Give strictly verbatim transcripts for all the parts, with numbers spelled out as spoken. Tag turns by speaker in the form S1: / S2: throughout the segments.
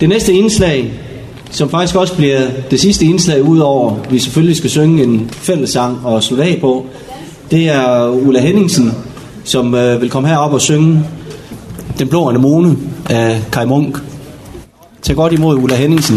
S1: Det næste indslag, som faktisk også bliver det sidste indslag, udover vi selvfølgelig skal synge en fællessang og slutte af på, det er Ulla Henningsen, som øh, vil komme herop og synge Den blå anemone af Kai Munk. Tag godt imod Ulla Henningsen.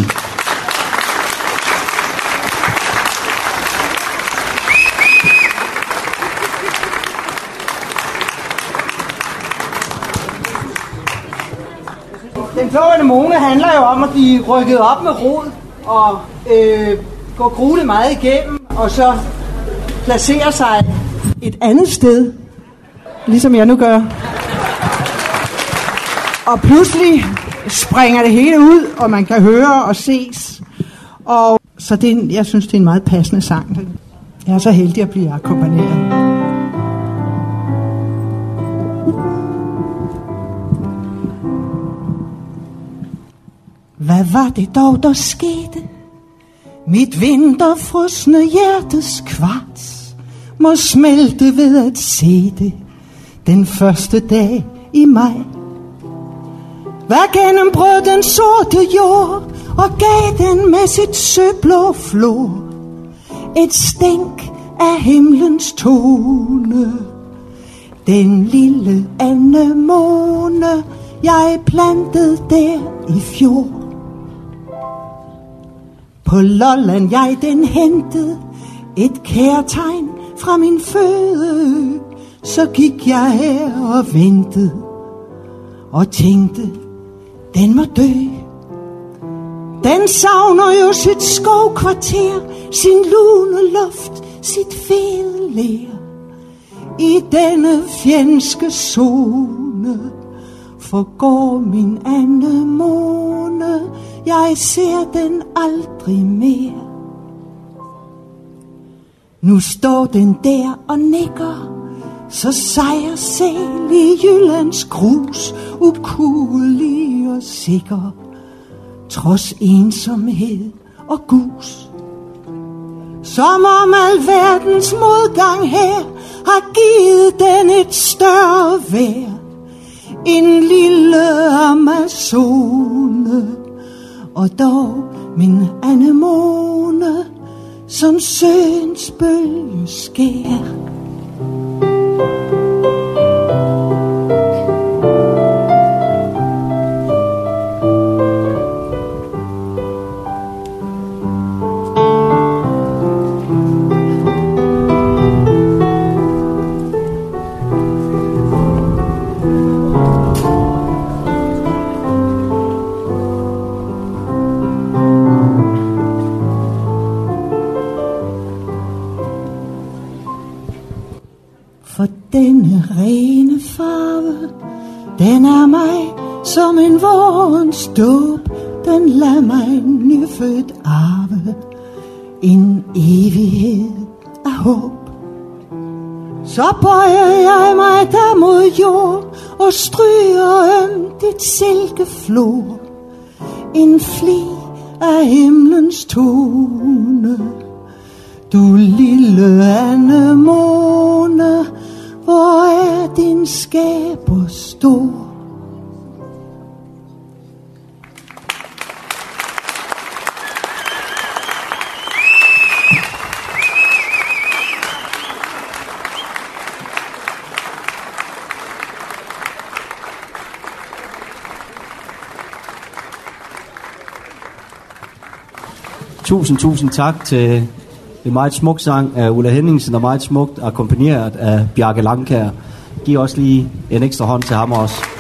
S2: Den blå anemone handler jo om at blive rykket op med rod og øh, gå grueligt meget igennem, og så placere sig et andet sted, ligesom jeg nu gør. Og pludselig springer det hele ud, og man kan høre og ses. Og så det er en, jeg synes, det er en meget passende sang. Jeg er så heldig at blive akkompagneret. Hvad var det dog, der skete? Mit vinterfrosne hjertes kvarts må smelte ved at se det den første dag i maj. Hvad gennembrød den sorte jord og gav den med sit søblå flor et stænk af himlens tone. Den lille anemone jeg plantede der i fjor. På Lolland jeg den hentede et kærtegn fra min fødeø. Så gik jeg her og ventede og tænkte, den må dø. Den savner jo sit skovkvarter, sin lune luft, sit fede ler. I denne fjendske zone forgår min anemone. Jeg ser den aldrig mere. Nu står den der og nikker, så sejr sæl i Jyllands grus, ukuelig og sikker, trods ensomhed og gus. Som om alverdens modgang her har givet den et større vejr. En lille Amazone, og dog min anemone, som søens bølge skær. For denne rene farve, den er mig som en vårens dåb. Den lader mig nyfødt arve en evighed af håb. Så bøjer jeg mig der mod jord og stryger ømt dit silkeflor. En fli af himlens tone. Du lille anemone, hvor er din skaber stor?
S1: Tusind, tusind tak til en meget smuk sang af Ulla Henningsen, og meget smukt akkompagneret af Bjarke Langkær. Giv også lige en ekstra hånd til ham også.